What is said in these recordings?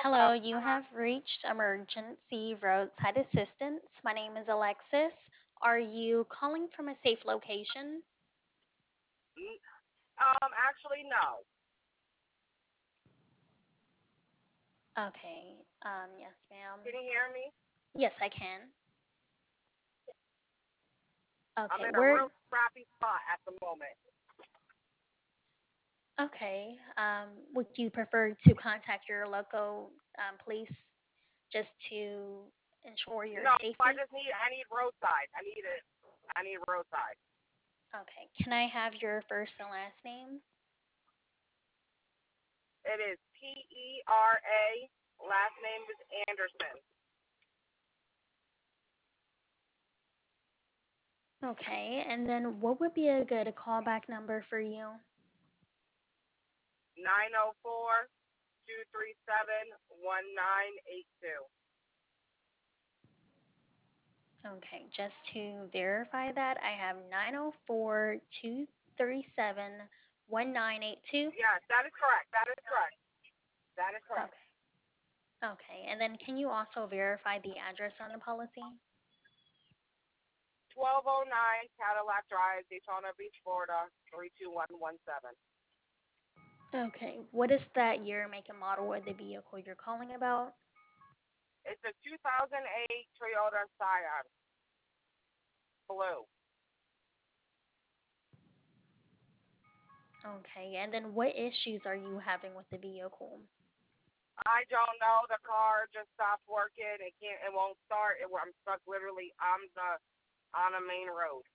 Hello, you have reached emergency roadside assistance. My name is Alexis. Are you calling from a safe location? Actually, no. Okay. Yes, ma'am. Can you hear me? Yes, I can. I'm Okay, in a we're real crappy spot at the moment. okay. Would you prefer to contact your local police just to ensure your No, safety? I need roadside. I need it. I need roadside. Okay. Can I have your first and last name? It is P-E-R-A. Last name is Anderson. Okay, and then what would be a good callback number for you? 904-237-1982. Okay, just to verify that, I have 904-237-1982. Yes, that is correct. That is correct. That is correct. Okay. Okay, and then can you also verify the address on the policy? 1209 Cadillac Drive, Daytona Beach, Florida, 32117. Okay, what is that year, make, and model of the vehicle you're calling about? It's a 2008 Toyota Scion, blue. Okay, and then what issues are you having with the vehicle? I don't know. The car just stopped working. It can't. It won't start. I'm stuck literally on a main road.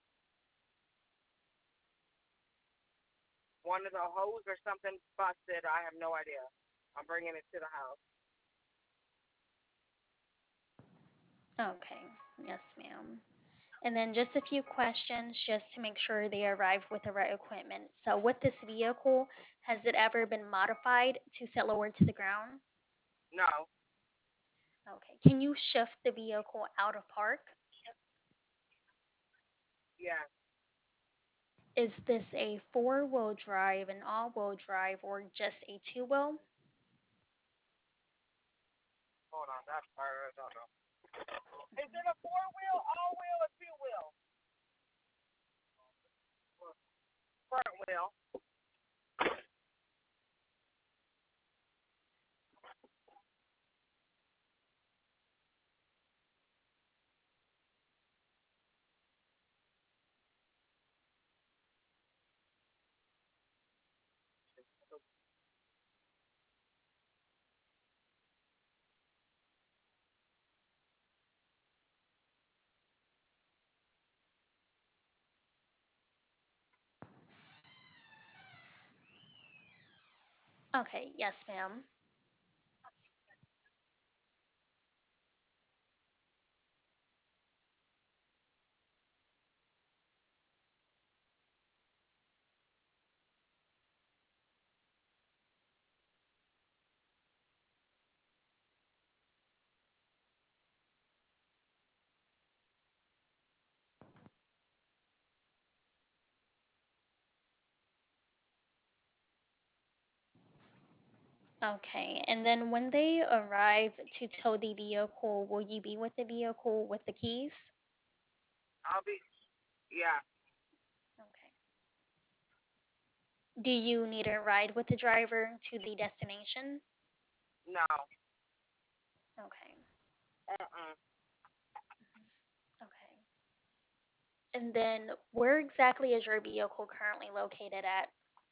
One of the hose or something busted. I have no idea. I'm bringing it to the house. Okay, yes, ma'am. And then just a few questions just to make sure they arrive with the right equipment. So, with this vehicle, has it ever been modified to sit lower to the ground? No. Okay. Can you shift the vehicle out of park? Yes. Is this a four-wheel drive, an all-wheel drive, or just a two-wheel? Hold on. That's part I don't know. Is it a four wheel, all wheel, or two wheel? Front wheel. Okay. Yes, ma'am. Okay. And then when they arrive to tow the vehicle, will you be with the vehicle with the keys? I'll be. Yeah. Okay. Do you need a ride with the driver to the destination? No. Okay. Uh-uh. Okay. And then where exactly is your vehicle currently located at?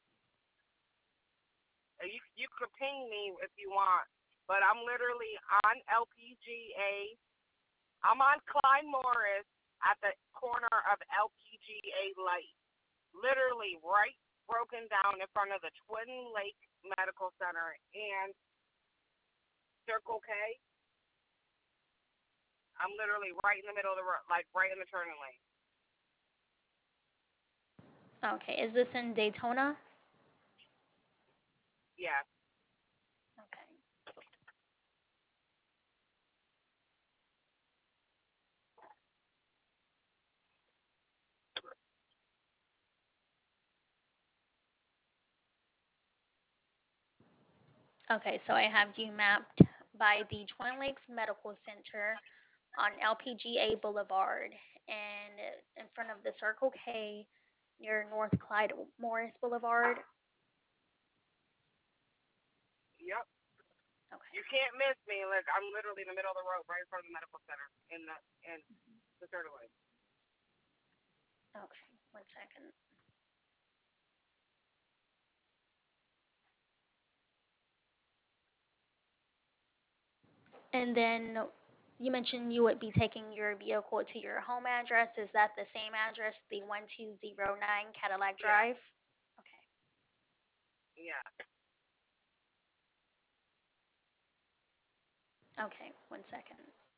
You could ping me if you want, but I'm literally on LPGA. I'm on Klein Morris at the corner of LPGA light. Literally right broken down in front of the Twin Lake Medical Center and Circle K. I'm literally right in the middle of the road, like right in the turning lane. Okay. Is this in Daytona? Yeah. Okay. Okay, so I have you mapped by the Twin Lakes Medical Center on LPGA Boulevard and in front of the Circle K near North Clyde Morris Boulevard. Yep. Okay. You can't miss me. Like I'm literally in the middle of the road, right in front of the medical center in the third way. Okay, 1 second. And then you mentioned you would be taking your vehicle to your home address. Is that the same address, the 1209 Cadillac Yeah. Drive? Okay. Yeah. Okay, 1 second.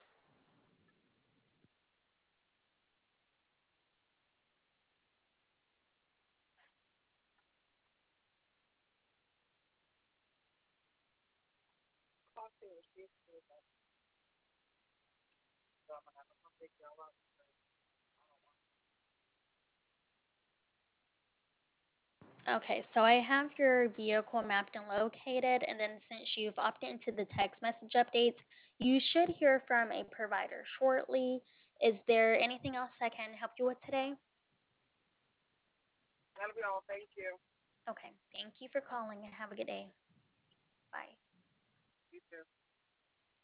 Okay, so I have your vehicle mapped and located, and then since you've opted into the text message updates, you should hear from a provider shortly. Is there anything else I can help you with today? That'll be all. Thank you. Okay, thank you for calling and have a good day. Bye. You too.